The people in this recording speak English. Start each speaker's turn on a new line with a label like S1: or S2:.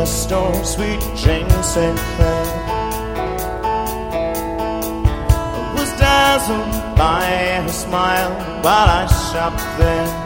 S1: the store, sweet Jane St. Clair. I was dazzled by her smile while I shopped there.